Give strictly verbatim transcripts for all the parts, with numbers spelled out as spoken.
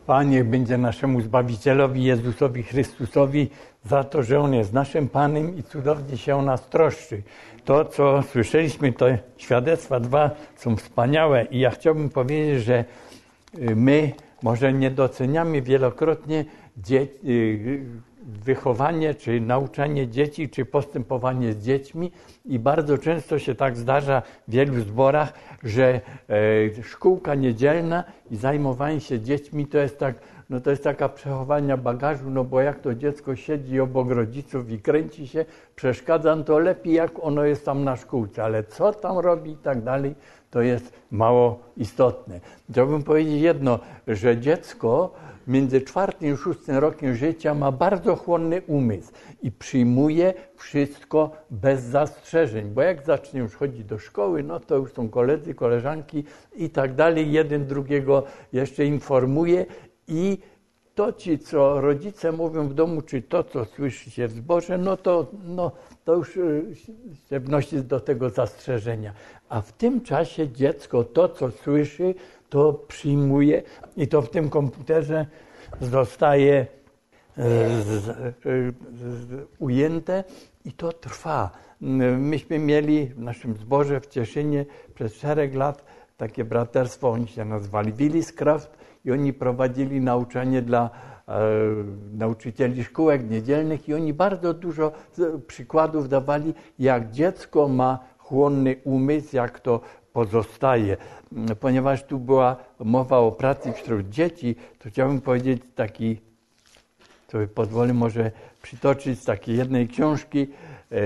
Panie, będzie naszemu Zbawicielowi Jezusowi Chrystusowi za to, że On jest naszym Panem i cudownie się o nas troszczy. To, co słyszeliśmy, to świadectwa dwa są wspaniałe i ja chciałbym powiedzieć, że my może nie doceniamy wielokrotnie dzie- wychowanie, czy nauczanie dzieci, czy postępowanie z dziećmi i bardzo często się tak zdarza w wielu zborach, że e, szkółka niedzielna i zajmowanie się dziećmi to jest tak, no to jest taka przechowania bagażu, no bo jak to dziecko siedzi obok rodziców i kręci się, przeszkadza, no to lepiej jak ono jest tam na szkółce, ale co tam robi i tak dalej, to jest mało istotne. Chciałbym powiedzieć jedno, że dziecko między czwartym i szóstym rokiem życia ma bardzo chłonny umysł i przyjmuje wszystko bez zastrzeżeń, bo jak zacznie już chodzić do szkoły, no to już są koledzy, koleżanki i tak dalej, jeden drugiego jeszcze informuje i to ci, co rodzice mówią w domu, czy to, co słyszy się w zborze, no to, no, to już się wnosi do tego zastrzeżenia. A w tym czasie dziecko to, co słyszy, to przyjmuje i to w tym komputerze zostaje z, z, z, ujęte i to trwa. Myśmy mieli w naszym zborze w Cieszynie przez szereg lat takie braterstwo, oni się nazwali Williscraft i oni prowadzili nauczanie dla e, nauczycieli szkółek niedzielnych i oni bardzo dużo przykładów dawali, jak dziecko ma chłonny umysł, jak to pozostaje. Ponieważ tu była mowa o pracy wśród dzieci, to chciałbym powiedzieć taki, sobie pozwolę może przytoczyć z takiej jednej książki e,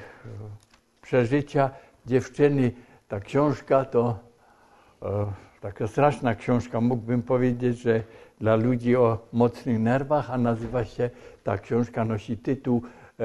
przeżycia dziewczyny. Ta książka to e, taka straszna książka, mógłbym powiedzieć, że dla ludzi o mocnych nerwach, a nazywa się, ta książka nosi tytuł e,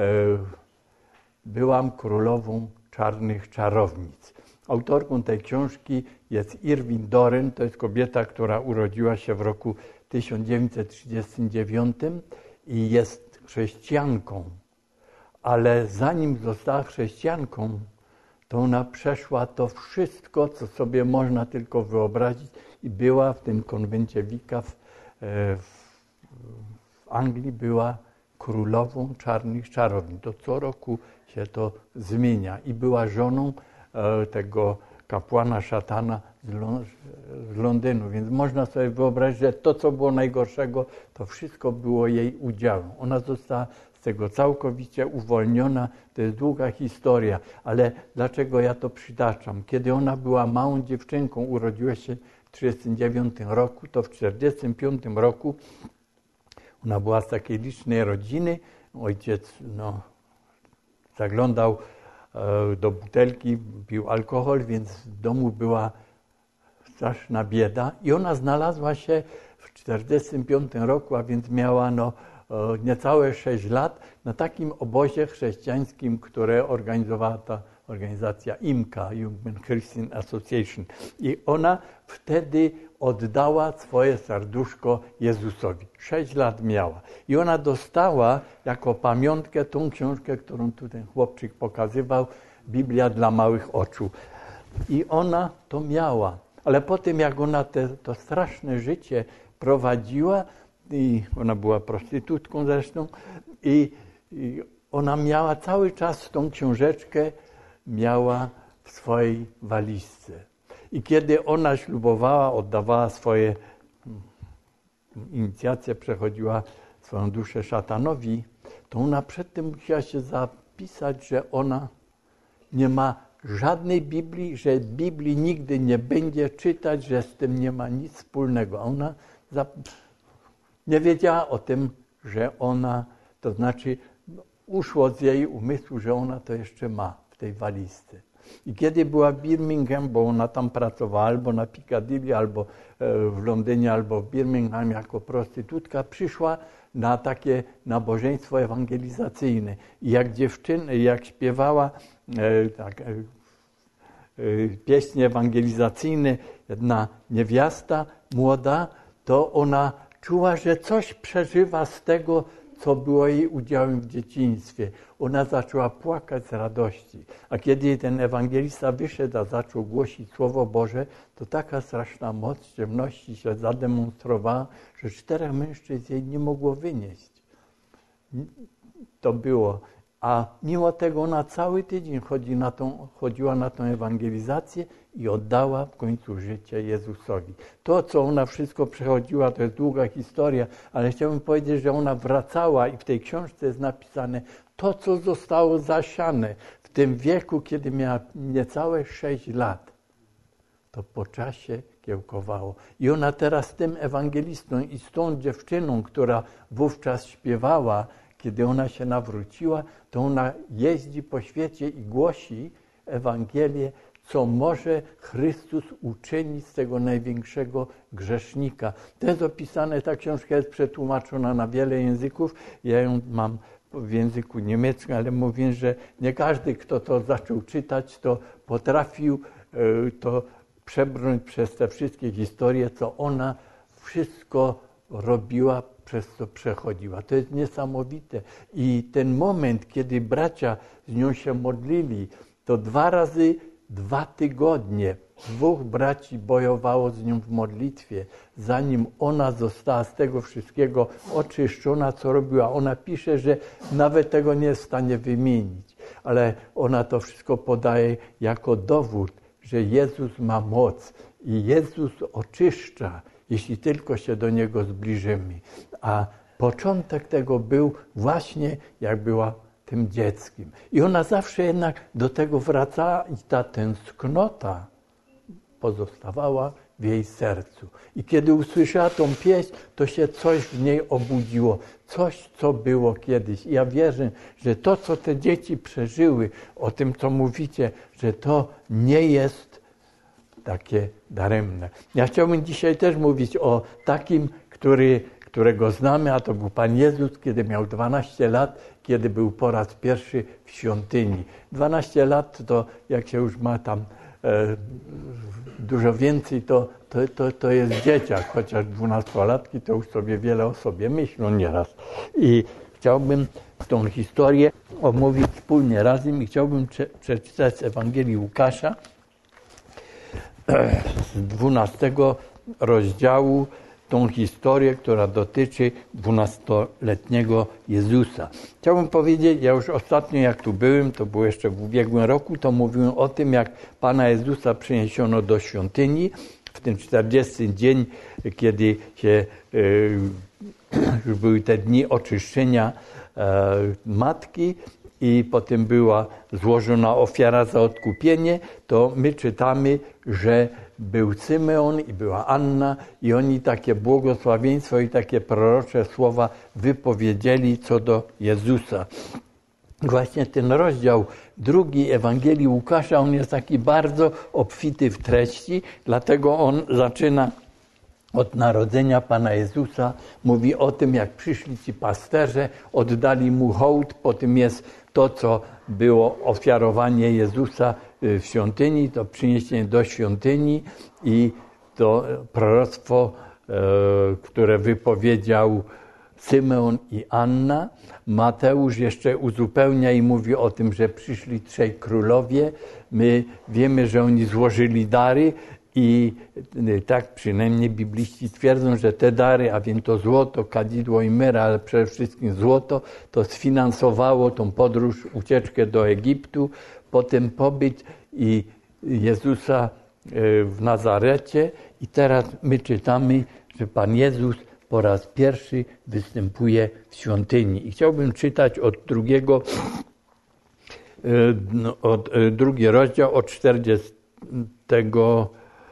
Byłam królową czarnych czarownic. Autorką tej książki jest Irwin Doren, to jest kobieta, która urodziła się w roku tysiąc dziewięćset trzydziestym dziewiątym i jest chrześcijanką. Ale zanim została chrześcijanką, to ona przeszła to wszystko, co sobie można tylko wyobrazić i była w tym konwencie Wicca w, w, w Anglii, była królową czarnych czarownic. To co roku się to zmienia i była żoną tego kapłana szatana z Londynu, więc można sobie wyobrazić, że to, co było najgorszego, to wszystko było jej udziałem. Ona została z tego całkowicie uwolniona, to jest długa historia, ale dlaczego ja to przytaczam? Kiedy ona była małą dziewczynką, urodziła się w trzydziestym dziewiątym roku, to w czterdziestym piątym roku ona była z takiej licznej rodziny, ojciec no, zaglądał do butelki, pił alkohol, więc w domu była straszna bieda i ona znalazła się w czterdziestym piątym roku, a więc miała no, niecałe sześć lat na takim obozie chrześcijańskim, które organizowała ta organizacja I M C A, Young Christian Association. I ona wtedy oddała swoje serduszko Jezusowi. Sześć lat miała. I ona dostała jako pamiątkę tą książkę, którą tu ten chłopczyk pokazywał, Biblia dla małych oczu. I ona to miała. Ale po tym, jak ona te, to straszne życie prowadziła, i ona była prostytutką zresztą, i, i ona miała cały czas tą książeczkę, miała w swojej walizce. I kiedy ona ślubowała, oddawała swoje inicjacje, przechodziła swoją duszę szatanowi, to ona przedtem musiała się zapisać, że ona nie ma żadnej Biblii, że Biblii nigdy nie będzie czytać, że z tym nie ma nic wspólnego. A ona nie wiedziała o tym, że ona, to znaczy uszło z jej umysłu, że ona to jeszcze ma w tej walizce. I kiedy była w Birmingham, bo ona tam pracowała albo na Piccadilly, albo w Londynie, albo w Birmingham jako prostytutka, przyszła na takie nabożeństwo ewangelizacyjne. I jak dziewczyna, jak śpiewała e, tak, e, e, pieśni ewangelizacyjne, jedna niewiasta młoda, to ona czuła, że coś przeżywa z tego, co było jej udziałem w dzieciństwie. Ona zaczęła płakać z radości. A kiedy ten ewangelista wyszedł, a zaczął głosić Słowo Boże, to taka straszna moc ciemności się zademonstrowała, że czterech mężczyzn jej nie mogło wynieść. To było. A mimo tego ona cały tydzień chodzi na tą, chodziła na tą ewangelizację i oddała w końcu życie Jezusowi. To, co ona wszystko przechodziła, to jest długa historia, ale chciałbym powiedzieć, że ona wracała i w tej książce jest napisane to, co zostało zasiane w tym wieku, kiedy miała niecałe sześć lat. To po czasie kiełkowało. I ona teraz z tym ewangelistą i z tą dziewczyną, która wówczas śpiewała, kiedy ona się nawróciła, to ona jeździ po świecie i głosi Ewangelię, co może Chrystus uczynić z tego największego grzesznika. To jest opisane, ta książka jest przetłumaczona na wiele języków. Ja ją mam w języku niemieckim, ale mówię, że nie każdy, kto to zaczął czytać, to potrafił to przebrnąć przez te wszystkie historie, co ona wszystko robiła, przez co przechodziła. To jest niesamowite. I ten moment, kiedy bracia z nią się modlili, to dwa razy dwa tygodnie dwóch braci bojowało z nią w modlitwie, zanim ona została z tego wszystkiego oczyszczona, co robiła. Ona pisze, że nawet tego nie jest w stanie wymienić, ale ona to wszystko podaje jako dowód, że Jezus ma moc i Jezus oczyszcza, jeśli tylko się do Niego zbliżymy. A początek tego był właśnie, jak była tym dzieckiem. I ona zawsze jednak do tego wracała i ta tęsknota pozostawała w jej sercu. I kiedy usłyszała tą pieśń, to się coś w niej obudziło. Coś, co było kiedyś. I ja wierzę, że to, co te dzieci przeżyły, o tym, co mówicie, że to nie jest takie daremne. Ja chciałbym dzisiaj też mówić o takim, który, którego znamy, a to był Pan Jezus, kiedy miał dwanaście lat, kiedy był po raz pierwszy w świątyni. dwanaście lat to, jak się już ma tam e, dużo więcej, to, to, to, to jest dzieciak, chociaż dwunastolatki to już sobie wiele o sobie myślą nieraz. I chciałbym tą historię omówić wspólnie razem i chciałbym przeczytać z Ewangelii Łukasza, z dwunastego rozdziału tą historię, która dotyczy dwunastoletniego Jezusa. Chciałbym powiedzieć, ja już ostatnio jak tu byłem, to było jeszcze w ubiegłym roku, to mówiłem o tym, jak Pana Jezusa przyniesiono do świątyni w ten czterdziesty dzień, kiedy się, już były te dni oczyszczenia matki, i potem była złożona ofiara za odkupienie, to my czytamy, że był Symeon i była Anna i oni takie błogosławieństwo i takie prorocze słowa wypowiedzieli co do Jezusa. Właśnie ten rozdział drugi Ewangelii Łukasza, on jest taki bardzo obfity w treści, dlatego on zaczyna od narodzenia Pana Jezusa, mówi o tym, jak przyszli ci pasterze, oddali mu hołd, potem jest to, co było ofiarowanie Jezusa w świątyni, to przyniesienie do świątyni i to proroctwo, które wypowiedział Symeon i Anna. Mateusz jeszcze uzupełnia i mówi o tym, że przyszli trzej królowie. My wiemy, że oni złożyli dary, i tak przynajmniej bibliści twierdzą, że te dary, a więc to złoto, kadzidło i myra, ale przede wszystkim złoto, to sfinansowało tą podróż, ucieczkę do Egiptu, potem pobyt i Jezusa w Nazarecie. I teraz my czytamy, że Pan Jezus po raz pierwszy występuje w świątyni. I chciałbym czytać od drugiego, od drugi rozdział, od czterdziestego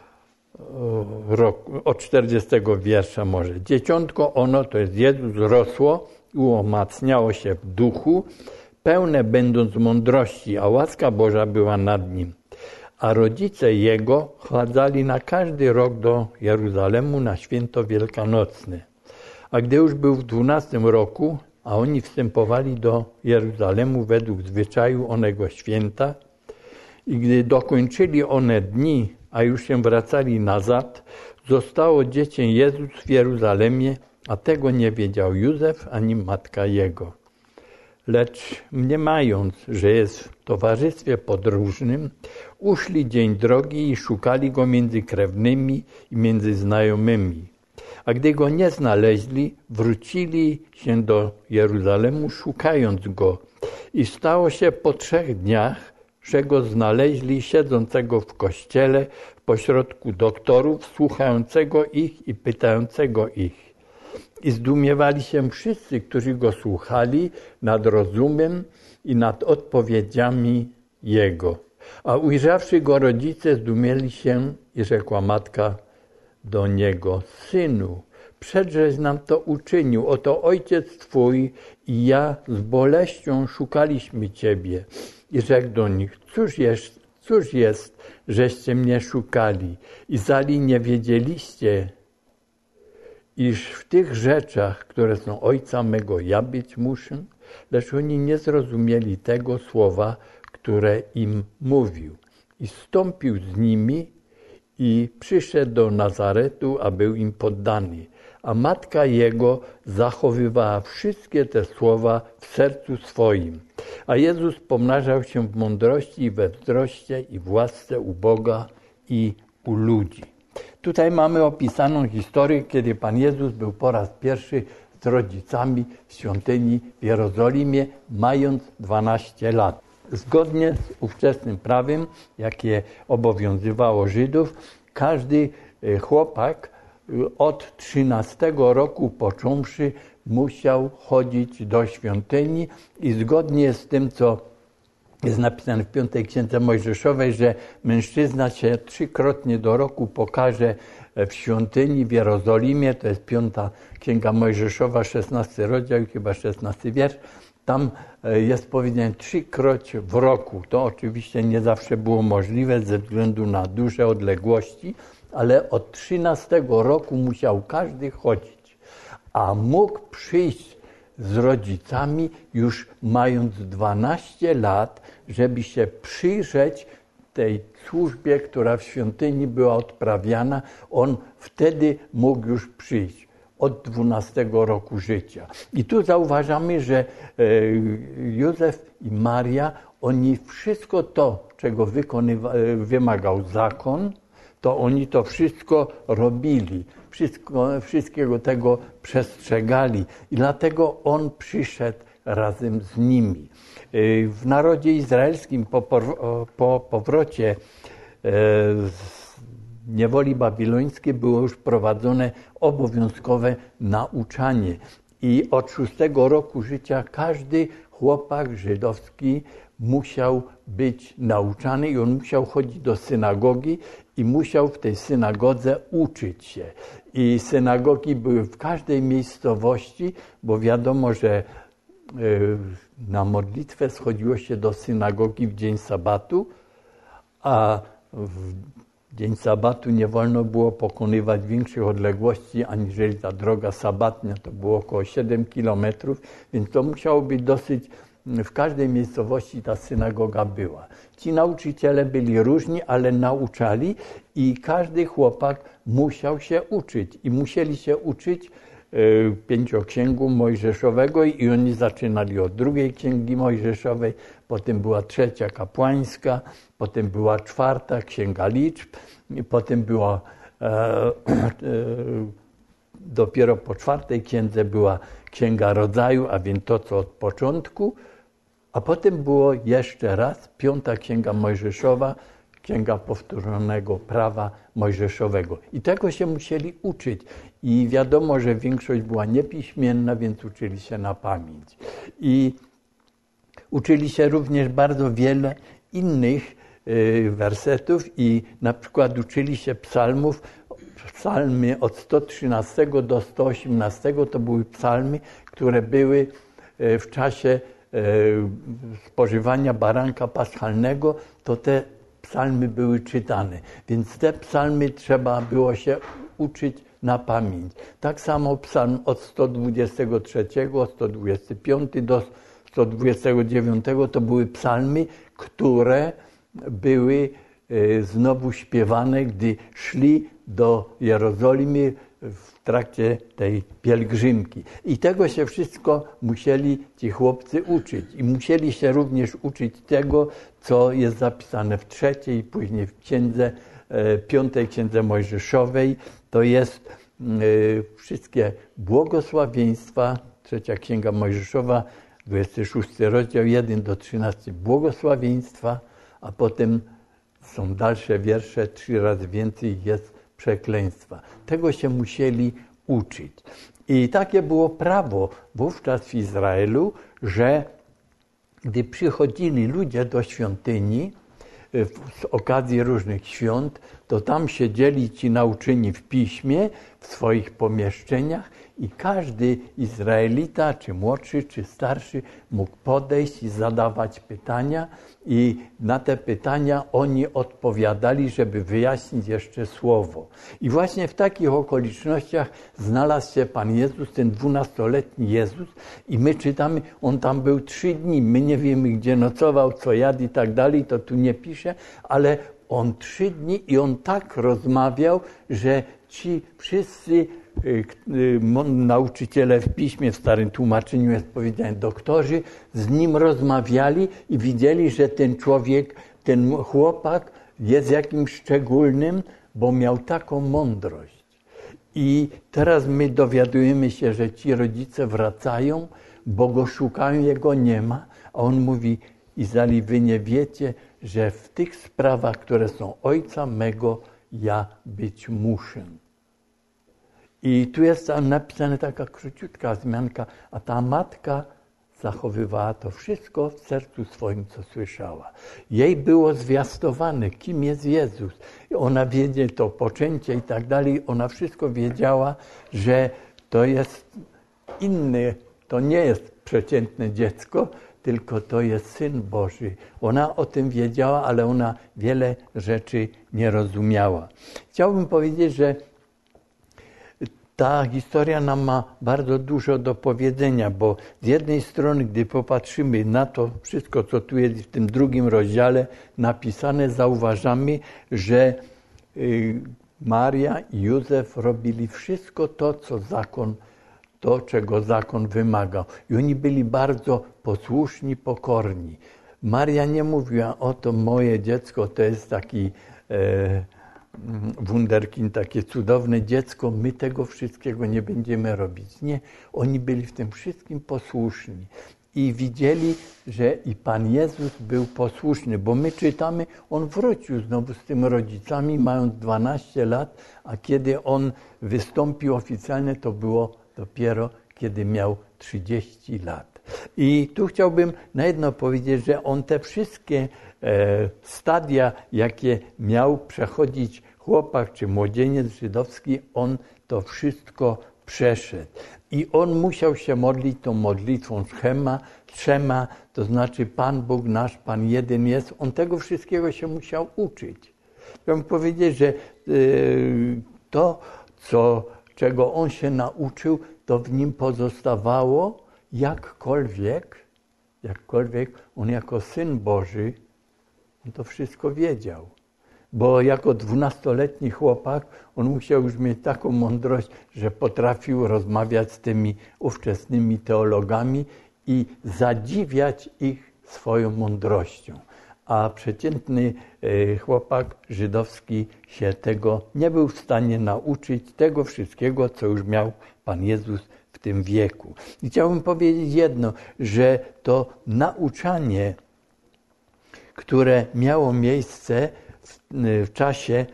roku, od czterdziestego wiersza może. Dzieciątko ono, to jest Jezus, rosło i umacniało się w duchu, pełne będąc mądrości, a łaska Boża była nad nim. A rodzice jego chadzali na każdy rok do Jeruzalemu na święto wielkanocne. A gdy już był w dwunastym roku, a oni wstępowali do Jeruzalemu według zwyczaju onego święta, i gdy dokończyli one dni, a już się wracali nazad, zostało dziecię Jezus w Jeruzalemie, a tego nie wiedział Józef ani matka jego. Lecz mniemając, że jest w towarzystwie podróżnym, uszli dzień drogi i szukali go między krewnymi i między znajomymi. A gdy go nie znaleźli, wrócili się do Jeruzalemu, szukając go. I stało się po trzech dniach, że go znaleźli siedzącego w kościele pośrodku doktorów, słuchającego ich i pytającego ich. I zdumiewali się wszyscy, którzy go słuchali, nad rozumem i nad odpowiedziami jego. A ujrzawszy go rodzice, zdumieli się i rzekła matka do niego: Synu, przedżeś nam to uczynił, oto ojciec twój i ja z boleścią szukaliśmy ciebie. I rzekł do nich: Cóż jest, cóż jest, żeście mnie szukali? I zali nie wiedzieliście, iż w tych rzeczach, które są ojca mego, ja być muszę? Lecz oni nie zrozumieli tego słowa, które im mówił. I zstąpił z nimi i przyszedł do Nazaretu, a był im poddany. A matka jego zachowywała wszystkie te słowa w sercu swoim. A Jezus pomnażał się w mądrości i we wzroście i w łasce u Boga i u ludzi. Tutaj mamy opisaną historię, kiedy Pan Jezus był po raz pierwszy z rodzicami w świątyni w Jerozolimie, mając dwanaście lat. Zgodnie z ówczesnym prawem, jakie obowiązywało Żydów, każdy chłopak od trzynastego roku począwszy musiał chodzić do świątyni i zgodnie z tym, co jest napisane w piątej Księdze Mojżeszowej, że mężczyzna się trzykrotnie do roku pokaże w świątyni w Jerozolimie, to jest piąta Księga Mojżeszowa, szesnasty rozdział, chyba szesnasty wiersz. Tam jest powiedziane trzykroć w roku. To oczywiście nie zawsze było możliwe ze względu na duże odległości, ale od trzynastego roku musiał każdy chodzić, a mógł przyjść z rodzicami już mając dwanaście lat, żeby się przyjrzeć tej służbie, która w świątyni była odprawiana. On wtedy mógł już przyjść od dwunastego roku życia. I tu zauważamy, że Józef i Maria, oni wszystko to, czego wykonywa- wymagał zakon, to oni to wszystko robili, wszystko, wszystkiego tego przestrzegali i dlatego on przyszedł razem z nimi. W narodzie izraelskim po, po powrocie z niewoli babilońskiej było już prowadzone obowiązkowe nauczanie i od szóstego roku życia każdy chłopak żydowski musiał być nauczany i on musiał chodzić do synagogi i musiał w tej synagodze uczyć się. I synagogi były w każdej miejscowości, bo wiadomo, że na modlitwę schodziło się do synagogi w dzień sabatu, a w dzień sabatu nie wolno było pokonywać większych odległości, aniżeli ta droga sabatnia, to było około siedem kilometrów, więc to musiało być dosyć, w każdej miejscowości ta synagoga była. Ci nauczyciele byli różni, ale nauczali i każdy chłopak musiał się uczyć i musieli się uczyć pięcioksięgu Mojżeszowego i oni zaczynali od drugiej księgi Mojżeszowej, potem była trzecia kapłańska, potem była czwarta księga liczb, potem była e, e, dopiero po czwartej księdze była księga rodzaju, a więc to, co od początku, a potem było jeszcze raz piąta księga Mojżeszowa, księga powtórzonego prawa mojżeszowego. I tego się musieli uczyć. I wiadomo, że większość była niepiśmienna, więc uczyli się na pamięć. I uczyli się również bardzo wiele innych y, wersetów i na przykład uczyli się psalmów. Psalmy od sto trzynastego do sto osiemnastego to były psalmy, które były w czasie spożywania baranka paschalnego, to te psalmy były czytane. Więc te psalmy trzeba było się uczyć na pamięć. Tak samo psalm od sto dwudziestego trzeciego, od sto dwudziestego piątego do sto dwudziestego dziewiątego to były psalmy, które były znowu śpiewane, gdy szli do Jerozolimy w trakcie tej pielgrzymki. I tego się wszystko musieli ci chłopcy uczyć. I musieli się również uczyć tego, co jest zapisane w trzeciej, później w księdze, piątej księdze Mojżeszowej. To jest wszystkie błogosławieństwa, trzecia księga Mojżeszowa, dwudziesty szósty rozdział, jeden do trzynastego, błogosławieństwa, a potem są dalsze wiersze, trzy razy więcej jest przekleństwa. Tego się musieli uczyć. I takie było prawo wówczas w Izraelu, że gdy przychodzili ludzie do świątyni z okazji różnych świąt, to tam siedzieli ci nauczeni w piśmie, w swoich pomieszczeniach i każdy Izraelita, czy młodszy, czy starszy, mógł podejść i zadawać pytania i na te pytania oni odpowiadali, żeby wyjaśnić jeszcze słowo. I właśnie w takich okolicznościach znalazł się Pan Jezus, ten dwunastoletni Jezus i my czytamy, on tam był trzy dni, my nie wiemy gdzie nocował, co jadł i tak dalej, to tu nie pisze, ale on trzy dni i on tak rozmawiał, że ci wszyscy nauczyciele w piśmie, w starym tłumaczeniu jest powiedziane, doktorzy z nim rozmawiali i widzieli, że ten człowiek, ten chłopak jest jakimś szczególnym, bo miał taką mądrość. I teraz my dowiadujemy się, że ci rodzice wracają, bo go szukają, jego nie ma, a on mówi, Izraeli, wy nie wiecie, że w tych sprawach, które są ojca mego, ja być muszę. I tu jest napisana taka króciutka zmianka, a ta matka zachowywała to wszystko w sercu swoim, co słyszała. Jej było zwiastowane, kim jest Jezus. I ona wiedzie to poczęcie i tak dalej. Ona wszystko wiedziała, że to jest inny, to nie jest przeciętne dziecko, tylko to jest Syn Boży. Ona o tym wiedziała, ale ona wiele rzeczy nie rozumiała. Chciałbym powiedzieć, że ta historia nam ma bardzo dużo do powiedzenia, bo z jednej strony, gdy popatrzymy na to wszystko, co tu jest w tym drugim rozdziale napisane, zauważamy, że Maria i Józef robili wszystko to, co zakon, to, czego zakon wymagał. I oni byli bardzo posłuszni, pokorni. Maria nie mówiła, oto moje dziecko, to jest taki e, wunderkind, takie cudowne dziecko, my tego wszystkiego nie będziemy robić. Nie, oni byli w tym wszystkim posłuszni. I widzieli, że i Pan Jezus był posłuszny, bo my czytamy, on wrócił znowu z tymi rodzicami, mając dwanaście lat, a kiedy on wystąpił oficjalnie, to było dopiero, kiedy miał trzydzieści lat. I tu chciałbym na jedno powiedzieć, że on te wszystkie e, stadia, jakie miał przechodzić chłopak czy młodzieniec żydowski, on to wszystko przeszedł. I on musiał się modlić tą modlitwą trzema, trzema, to znaczy Pan Bóg nasz, Pan jeden jest. On tego wszystkiego się musiał uczyć. Chciałbym powiedzieć, że y, to, co, czego on się nauczył, to w nim pozostawało, jakkolwiek, jakkolwiek on jako Syn Boży, on to wszystko wiedział. Bo jako dwunastoletni chłopak on musiał już mieć taką mądrość, że potrafił rozmawiać z tymi ówczesnymi teologami i zadziwiać ich swoją mądrością. A przeciętny chłopak żydowski się tego nie był w stanie nauczyć, tego wszystkiego, co już miał Pan Jezus w tym wieku. I chciałbym powiedzieć jedno, że to nauczanie, które miało miejsce w czasie,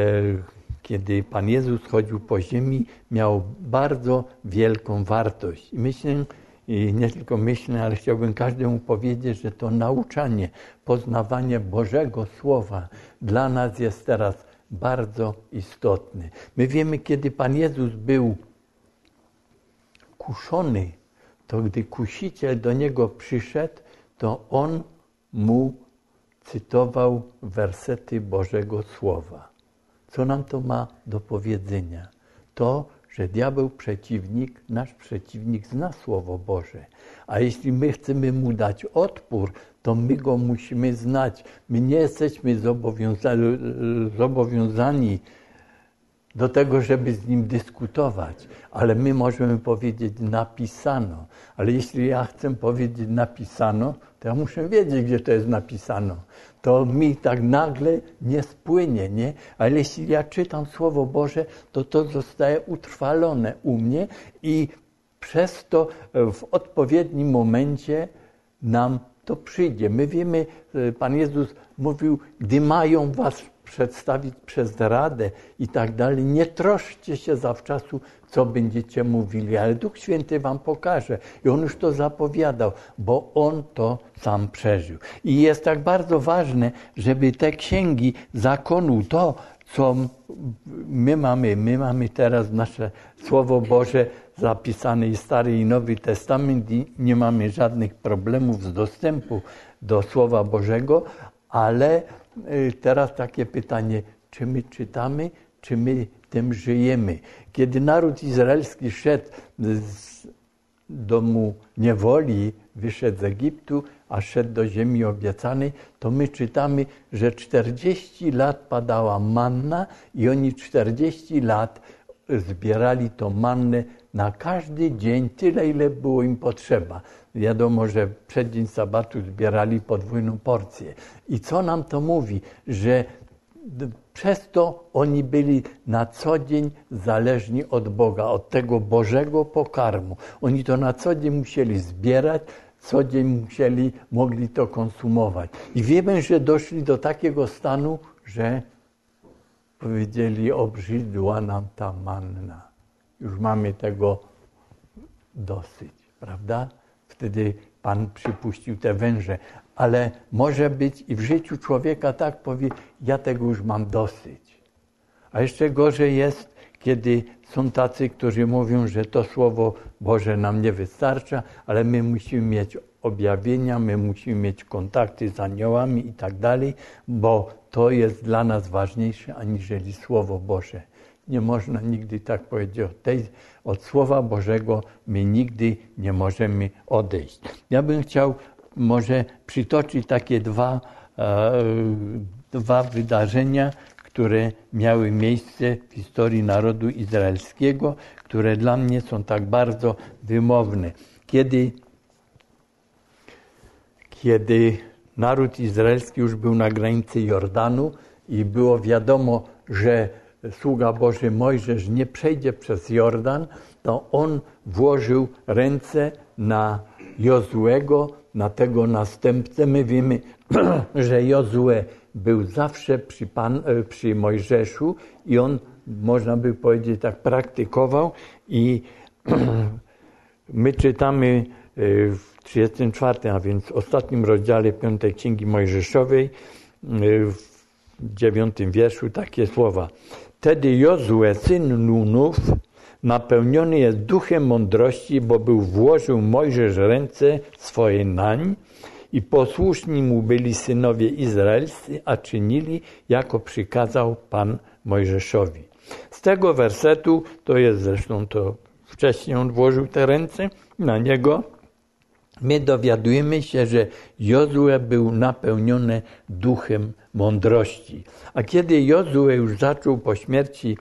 kiedy Pan Jezus chodził po ziemi, miał bardzo wielką wartość. I myślę, i nie tylko myślę, ale chciałbym każdemu powiedzieć, że to nauczanie, poznawanie Bożego Słowa dla nas jest teraz bardzo istotne. My wiemy, kiedy Pan Jezus był kuszony, to gdy kusiciel do Niego przyszedł, to On mu cytował wersety Bożego Słowa. Co nam to ma do powiedzenia? To, że diabeł przeciwnik, nasz przeciwnik zna Słowo Boże. A jeśli my chcemy mu dać odpór, to my go musimy znać. My nie jesteśmy zobowiązani, zobowiązani do tego, żeby z nim dyskutować. Ale my możemy powiedzieć napisano. Ale jeśli ja chcę powiedzieć napisano, to ja muszę wiedzieć, gdzie to jest napisano. To mi tak nagle nie spłynie, nie? Ale jeśli ja czytam Słowo Boże, to to zostaje utrwalone u mnie i przez to w odpowiednim momencie nam to przyjdzie. My wiemy, Pan Jezus mówił, gdy mają was przedstawić przez Radę i tak dalej, nie troszczcie się zawczasu, co będziecie mówili, ale Duch Święty wam pokaże. I On już to zapowiadał, bo On to sam przeżył. I jest tak bardzo ważne, żeby te księgi zakonu, to, co my mamy, my mamy teraz nasze Słowo Boże zapisane i Stary i Nowy Testament i nie mamy żadnych problemów z dostępu do Słowa Bożego, ale teraz takie pytanie, czy my czytamy, czy my tym żyjemy. Kiedy naród izraelski szedł z domu niewoli, wyszedł z Egiptu, a szedł do ziemi obiecanej, to my czytamy, że czterdzieści lat padała manna i oni czterdzieści lat zbierali to mannę na każdy dzień, tyle ile było im potrzeba. Wiadomo, że przed dzień sabatu zbierali podwójną porcję. I co nam to mówi? Że przez to oni byli na co dzień zależni od Boga, od tego Bożego pokarmu. Oni to na co dzień musieli zbierać, co dzień musieli, mogli to konsumować. I wiemy, że doszli do takiego stanu, że powiedzieli, obrzydła nam ta manna. Już mamy tego dosyć, prawda? Wtedy Pan przypuścił te węże. Ale może być i w życiu człowieka tak powie, ja tego już mam dosyć. A jeszcze gorzej jest, kiedy są tacy, którzy mówią, że to Słowo Boże nam nie wystarcza, ale my musimy mieć objawienia, my musimy mieć kontakty z aniołami i tak dalej, bo to jest dla nas ważniejsze aniżeli Słowo Boże. Nie można nigdy tak powiedzieć, od, tej, od Słowa Bożego my nigdy nie możemy odejść. Ja bym chciał może przytoczyć takie dwa, e, dwa wydarzenia, które miały miejsce w historii narodu izraelskiego, które dla mnie są tak bardzo wymowne. Kiedy, kiedy naród izraelski już był na granicy Jordanu i było wiadomo, że sługa Boży Mojżesz nie przejdzie przez Jordan, to on włożył ręce na Jozuego, na tego następcę. My wiemy, że Jozue był zawsze przy, Pan, przy Mojżeszu i on, można by powiedzieć, tak praktykował. I my czytamy w trzydziestym czwartym, a więc ostatnim rozdziale piątej Księgi Mojżeszowej, w dziewiątym wierszu takie słowa. Wtedy Jozue, syn Nunów, napełniony jest duchem mądrości, bo był włożył Mojżesz ręce swoje nań i posłuszni mu byli synowie izraelscy, a czynili, jako przykazał Pan Mojżeszowi. Z tego wersetu, to jest zresztą to wcześniej on włożył te ręce na niego, my dowiadujemy się, że Jozue był napełniony duchem mądrości. A kiedy Jozue już zaczął po śmierci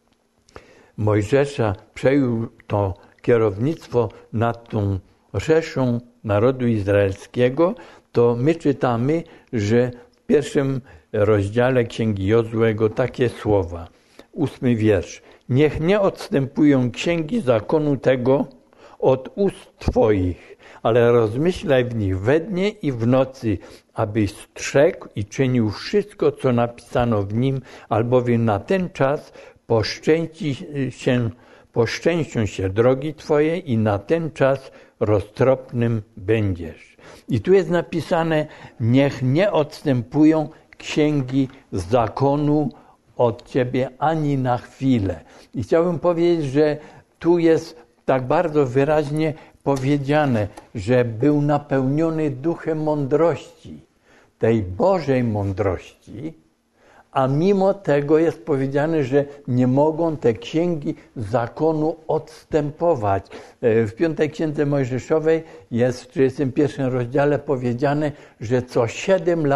Mojżesza, przejął to kierownictwo nad tą rzeszą narodu izraelskiego, to my czytamy, że w pierwszym rozdziale Księgi Jozuego takie słowa. Ósmy wiersz. Niech nie odstępują księgi zakonu tego od ust Twoich, ale rozmyślaj w nich we dnie i w nocy, abyś strzegł i czynił wszystko, co napisano w nim, albowiem na ten czas poszczęści się, poszczęścią się drogi Twoje i na ten czas roztropnym będziesz. I tu jest napisane, niech nie odstępują księgi zakonu od Ciebie ani na chwilę. I chciałbym powiedzieć, że tu jest tak bardzo wyraźnie powiedziane, że był napełniony duchem mądrości, tej Bożej mądrości, a mimo tego jest powiedziane, że nie mogą te księgi zakonu odstępować. W piątej Księdze Mojżeszowej jest w trzydziestym pierwszym rozdziale powiedziane, że co siedem lat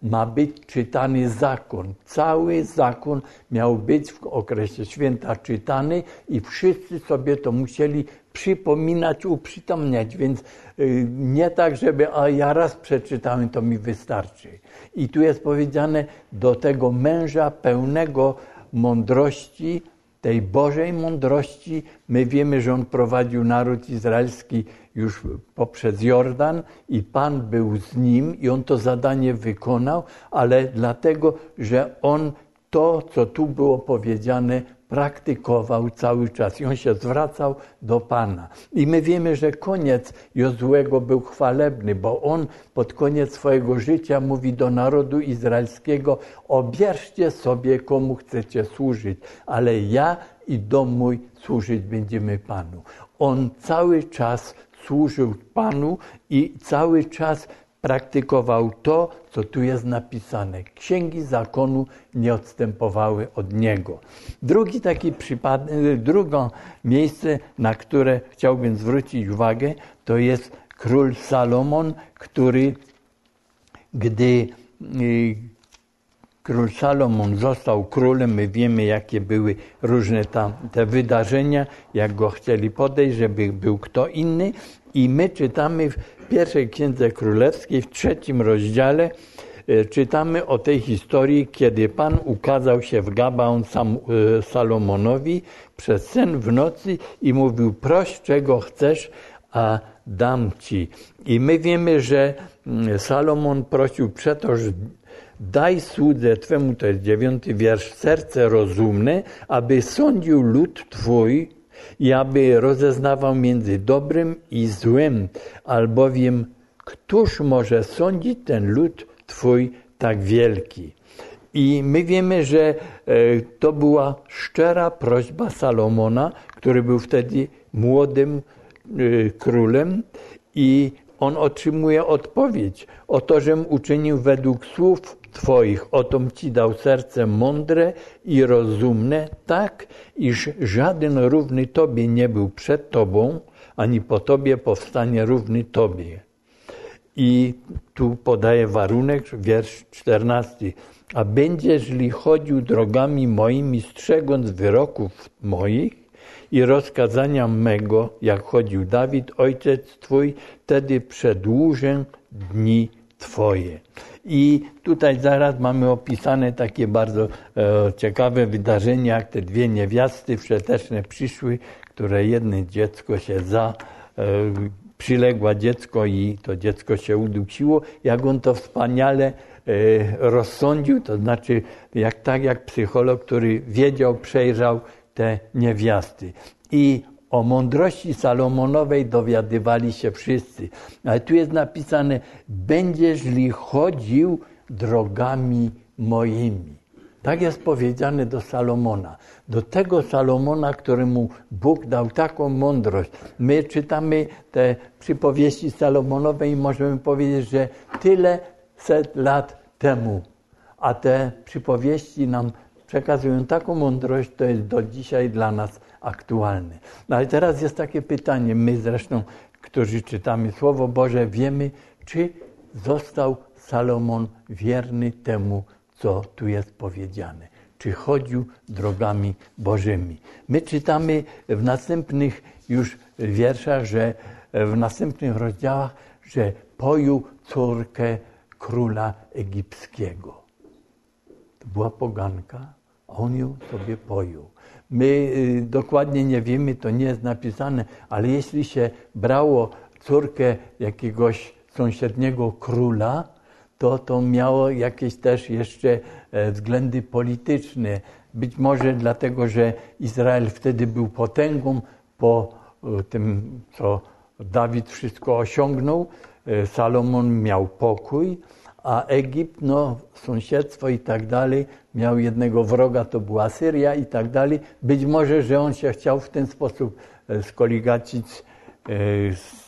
ma być czytany zakon. Cały zakon miał być w okresie święta czytany i wszyscy sobie to musieli przypominać, uprzytomniać, więc nie tak, żeby a ja raz przeczytałem, to mi wystarczy. I tu jest powiedziane do tego męża pełnego mądrości, tej Bożej mądrości. My wiemy, że on prowadził naród izraelski już poprzez Jordan i Pan był z nim i on to zadanie wykonał, ale dlatego, że on to, co tu było powiedziane, praktykował cały czas i on się zwracał do Pana. I my wiemy, że koniec Jozłego był chwalebny, bo on pod koniec swojego życia mówi do narodu izraelskiego: obierzcie sobie, komu chcecie służyć, ale ja i dom mój służyć będziemy Panu. On cały czas służył Panu i cały czas praktykował to, co tu jest napisane. Księgi zakonu nie odstępowały od niego. Drugi taki przypadek, drugie miejsce, na które chciałbym zwrócić uwagę, to jest król Salomon, który, gdy król Salomon został królem, my wiemy, jakie były różne tam te wydarzenia, jak go chcieli podejść, żeby był kto inny. I my czytamy w pierwszej Księdze Królewskiej, w trzecim rozdziale, czytamy o tej historii, kiedy Pan ukazał się w Gabaon Salomonowi przez sen w nocy i mówił: proś, czego chcesz, a dam ci. I my wiemy, że Salomon prosił przeto, że daj słudze Twemu, to jest dziewiąty wiersz, serce rozumne, aby sądził lud Twój i aby rozeznawał między dobrym i złym, albowiem któż może sądzić ten lud Twój tak wielki? I my wiemy, że to była szczera prośba Salomona, który był wtedy młodym królem i on otrzymuje odpowiedź. Oto, żem uczynił według słów Twoich, otom Ci dał serce mądre i rozumne, tak, iż żaden równy Tobie nie był przed Tobą, ani po Tobie powstanie równy Tobie. I tu podaje warunek, wiersz czternasty. A będziesz-li chodził drogami moimi, strzegąc wyroków moich i rozkazania mego, jak chodził Dawid, ojciec Twój, wtedy przedłużę dni Twoje. I tutaj zaraz mamy opisane takie bardzo e, ciekawe wydarzenia, jak te dwie niewiasty wszeteczne przyszły, które jedno dziecko się za... E, przyległa dziecko i to dziecko się udusiło. Jak on to wspaniale e, rozsądził, to znaczy jak, tak jak psycholog, który wiedział, przejrzał te niewiasty. I o mądrości Salomonowej dowiadywali się wszyscy. Ale tu jest napisane: będziesz-li chodził drogami moimi. Tak jest powiedziane do Salomona. Do tego Salomona, któremu Bóg dał taką mądrość. My czytamy te przypowieści Salomonowe i możemy powiedzieć, że tyle set lat temu. A te przypowieści nam przekazują taką mądrość, to jest do dzisiaj dla nas aktualne. No ale teraz jest takie pytanie, my zresztą, którzy czytamy Słowo Boże, wiemy, czy został Salomon wierny temu, co tu jest powiedziane. Czy chodził drogami Bożymi. My czytamy w następnych już wierszach, że w następnych rozdziałach, że pojął córkę króla egipskiego. To była poganka, a on ją sobie pojął. My y, dokładnie nie wiemy, to nie jest napisane, ale jeśli się brało córkę jakiegoś sąsiedniego króla, to to miało jakieś też jeszcze względy polityczne. Być może dlatego, że Izrael wtedy był potęgą po tym, co Dawid wszystko osiągnął. Salomon miał pokój, a Egipt, no sąsiedztwo i tak dalej, miał jednego wroga, to była Syria i tak dalej. Być może, że on się chciał w ten sposób skoligacić z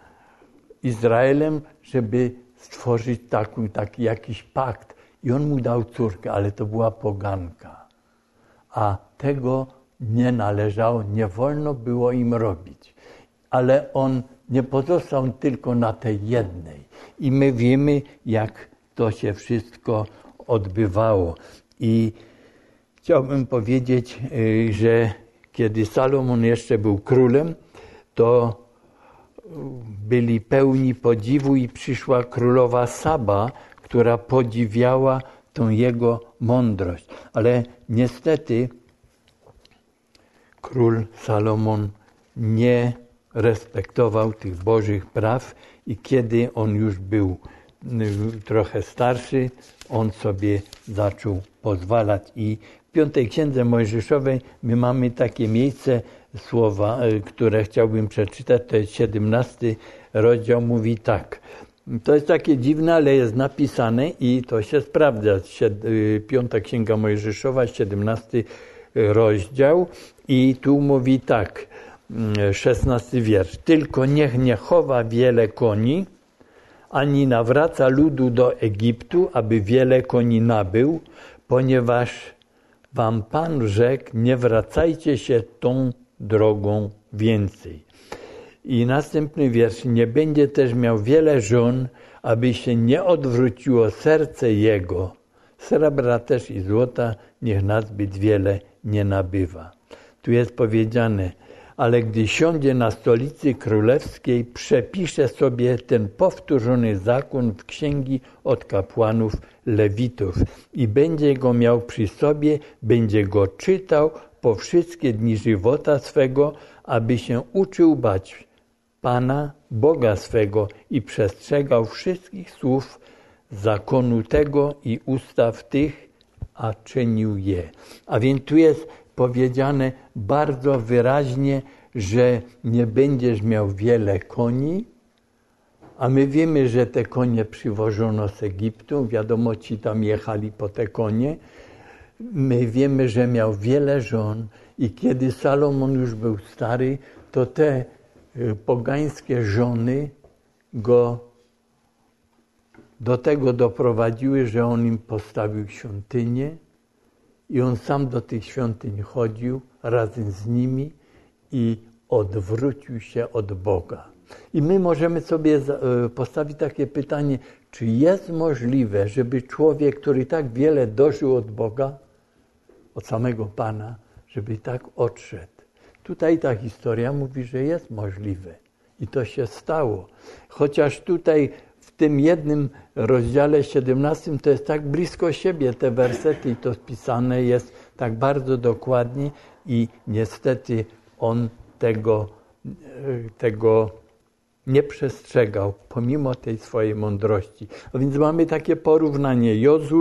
Izraelem, żeby stworzyć taki, taki jakiś pakt. I on mu dał córkę, ale to była poganka. A tego nie należało, nie wolno było im robić. Ale on nie pozostał tylko na tej jednej. I my wiemy, jak to się wszystko odbywało. I chciałbym powiedzieć, że kiedy Salomon jeszcze był królem, to byli pełni podziwu i przyszła królowa Saba, która podziwiała tą jego mądrość. Ale niestety król Salomon nie respektował tych Bożych praw i kiedy on już był trochę starszy, on sobie zaczął pozwalać. I w Piątej Księdze Mojżeszowej my mamy takie miejsce, słowa, które chciałbym przeczytać, to jest siedemnasty rozdział, mówi tak. To jest takie dziwne, ale jest napisane i to się sprawdza. Piąta Księga Mojżeszowa, siedemnasty rozdział i tu mówi tak, szesnasty wiersz. Tylko niech nie chowa wiele koni, ani nawraca ludu do Egiptu, aby wiele koni nabył, ponieważ wam Pan rzekł, nie wracajcie się tą drogą więcej. I następny wiersz. Nie będzie też miał wiele żon, aby się nie odwróciło serce jego. Srebra też i złota niech nazbyt wiele nie nabywa. Tu jest powiedziane, ale gdy siądzie na stolicy królewskiej, przepisze sobie ten powtórzony zakon w księgi od kapłanów lewitów i będzie go miał przy sobie, będzie go czytał po wszystkie dni żywota swego, aby się uczył bać Pana, Boga swego i przestrzegał wszystkich słów zakonu tego i ustaw tych, a czynił je. A więc tu jest powiedziane bardzo wyraźnie, że nie będziesz miał wiele koni, a my wiemy, że te konie przywożono z Egiptu, wiadomo, ci tam jechali po te konie. My wiemy, że miał wiele żon i kiedy Salomon już był stary, to te pogańskie żony go do tego doprowadziły, że on im postawił świątynię i on sam do tych świątyń chodził razem z nimi i odwrócił się od Boga. I my możemy sobie postawić takie pytanie, czy jest możliwe, żeby człowiek, który tak wiele dożył od Boga, od samego Pana, żeby tak odszedł. Tutaj ta historia mówi, że jest możliwe i to się stało. Chociaż tutaj w tym jednym rozdziale siedemnastym to jest tak blisko siebie te wersety i to spisane jest tak bardzo dokładnie i niestety on tego, tego nie przestrzegał pomimo tej swojej mądrości. A więc mamy takie porównanie. Jozue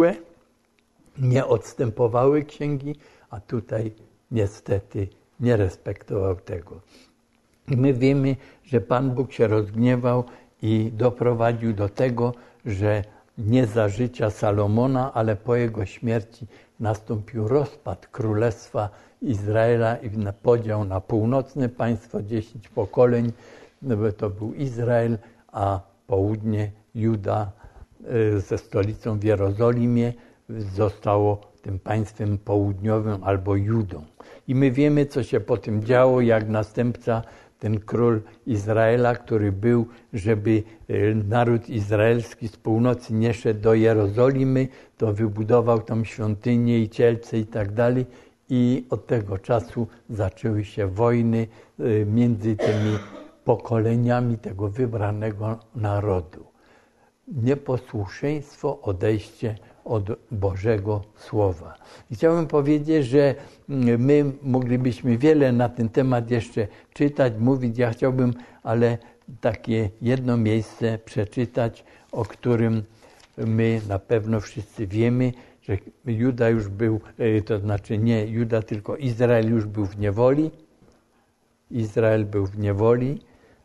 nie odstępowały księgi, a tutaj niestety nie respektował tego. I my wiemy, że Pan Bóg się rozgniewał i doprowadził do tego, że nie za życia Salomona, ale po jego śmierci nastąpił rozpad Królestwa Izraela i podział na północne państwo, dziesięć pokoleń, to był Izrael, a południe Juda ze stolicą w Jerozolimie zostało tym państwem południowym albo Judą. I my wiemy, co się po tym działo, jak następca, ten król Izraela, który był, żeby naród izraelski z północy nie szedł do Jerozolimy, to wybudował tam świątynię i cielce i tak dalej. I od tego czasu zaczęły się wojny między tymi pokoleniami tego wybranego narodu. Nieposłuszeństwo, odejście od Bożego Słowa. I chciałbym powiedzieć, że my moglibyśmy wiele na ten temat jeszcze czytać, mówić. Ja chciałbym, ale takie jedno miejsce przeczytać, o którym my na pewno wszyscy wiemy, że Juda już był, to znaczy nie Juda, tylko Izrael już był w niewoli. Izrael był w niewoli,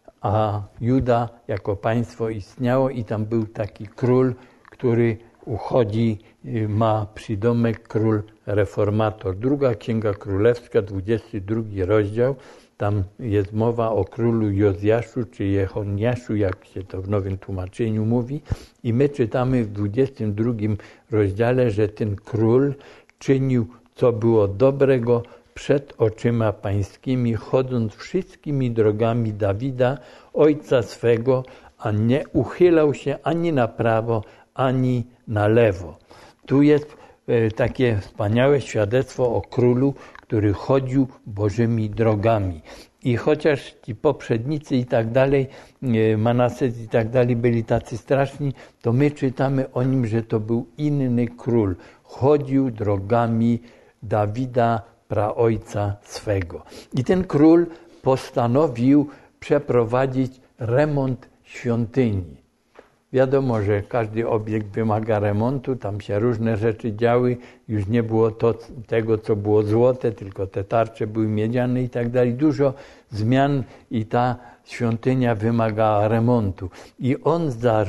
a Juda jako państwo istniało i tam był taki król, który uchodzi, ma przydomek król reformator. Druga Księga Królewska, dwudziesty drugi rozdział, tam jest mowa o królu Jozjaszu, czy Jechoniaszu, jak się to w nowym tłumaczeniu mówi. I my czytamy w dwudziestym drugim rozdziale, że ten król czynił, co było dobrego przed oczyma pańskimi, chodząc wszystkimi drogami Dawida, ojca swego, a nie uchylał się ani na prawo, ani na lewo. Tu jest takie wspaniałe świadectwo o królu, który chodził Bożymi drogami. I chociaż ci poprzednicy i tak dalej, Manases i tak dalej byli tacy straszni, to my czytamy o nim, że to był inny król. Chodził drogami Dawida, praojca swego. I ten król postanowił przeprowadzić remont świątyni. Wiadomo, że każdy obiekt wymaga remontu, tam się różne rzeczy działy, już nie było to, tego, co było złote, tylko te tarcze były miedziane i tak dalej. Dużo zmian i ta świątynia wymagała remontu. I on za,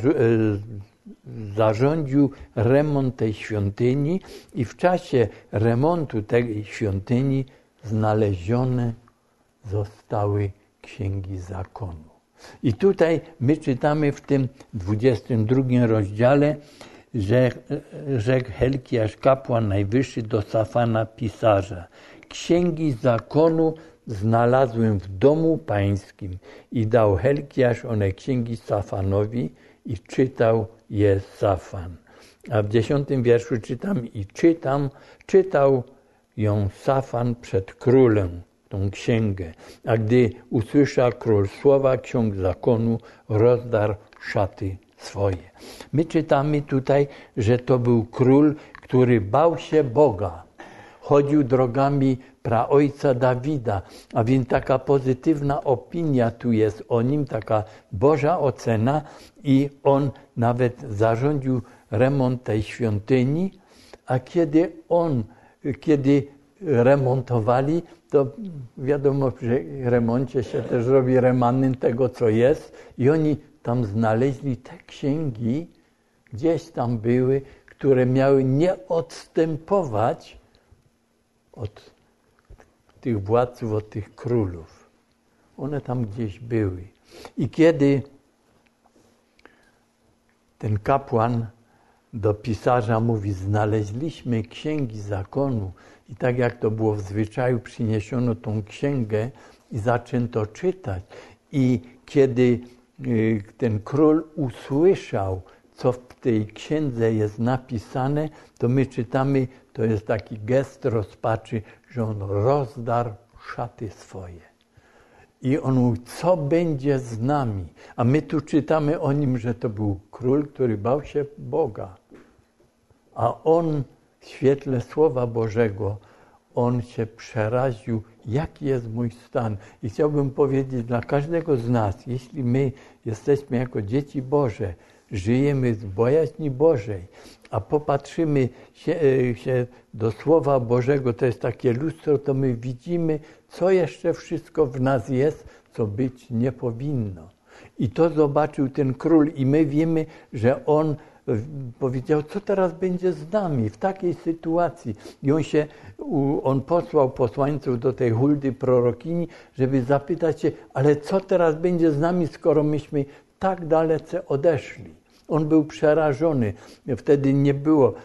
zarządził remont tej świątyni i w czasie remontu tej świątyni znalezione zostały księgi zakonu. I tutaj my czytamy w tym dwudziestym drugim rozdziale, że rzekł Helkiasz, kapłan najwyższy, do Safana, pisarza: księgi zakonu znalazłem w domu pańskim. I dał Helkiasz one księgi Safanowi i czytał je Safan. A w dziesiątym wierszu czytam: i czytam, czytał ją Safan przed królem, tą księgę. A gdy usłyszał król słowa ksiąg zakonu, rozdarł szaty swoje. My czytamy tutaj, że to był król, który bał się Boga. Chodził drogami praojca Dawida, a więc taka pozytywna opinia tu jest o nim, taka Boża ocena, i on nawet zarządził remont tej świątyni, a kiedy on, kiedy remontowali, to wiadomo, że w remoncie się też robi remanent tego, co jest, i oni tam znaleźli te księgi, gdzieś tam były, które miały nie odstępować od tych władców, od tych królów. One tam gdzieś były. I kiedy ten kapłan do pisarza mówi: znaleźliśmy księgi zakonu, i tak jak to było w zwyczaju, przyniesiono tą księgę i zaczęto czytać. I kiedy ten król usłyszał, co w tej księdze jest napisane, to my czytamy, to jest taki gest rozpaczy, że on rozdarł szaty swoje. I on mówi: co będzie z nami? A my tu czytamy o nim, że to był król, który bał się Boga. A on w świetle Słowa Bożego, on się przeraził, jaki jest mój stan. I chciałbym powiedzieć dla każdego z nas, jeśli my jesteśmy jako dzieci Boże, żyjemy z bojaźni Bożej, a popatrzymy się, się do Słowa Bożego, to jest takie lustro, to my widzimy, co jeszcze wszystko w nas jest, co być nie powinno. I to zobaczył ten król i my wiemy, że on powiedział: co teraz będzie z nami w takiej sytuacji? I on się, on posłał posłańców do tej Huldy prorokini, żeby zapytać się: ale co teraz będzie z nami, skoro myśmy tak dalece odeszli? On był przerażony. Wtedy nie było,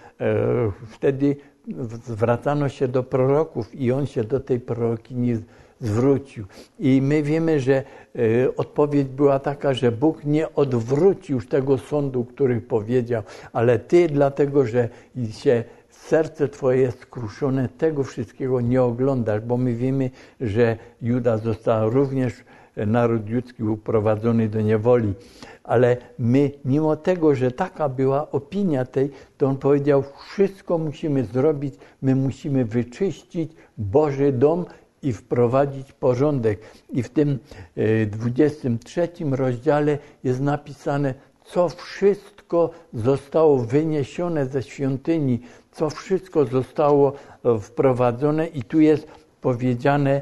wtedy zwracano się do proroków i on się do tej prorokini zwrócił. I my wiemy, że odpowiedź była taka, że Bóg nie odwrócił już tego sądu, który powiedział, ale ty, dlatego że się serce twoje jest skruszone, tego wszystkiego nie oglądasz, bo my wiemy, że Juda został również, naród judzki uprowadzony do niewoli. Ale my, mimo tego, że taka była opinia tej, to on powiedział: wszystko musimy zrobić, my musimy wyczyścić Boży dom i wprowadzić porządek. I w tym dwudziestym trzecim rozdziale jest napisane, co wszystko zostało wyniesione ze świątyni, co wszystko zostało wprowadzone, i tu jest powiedziane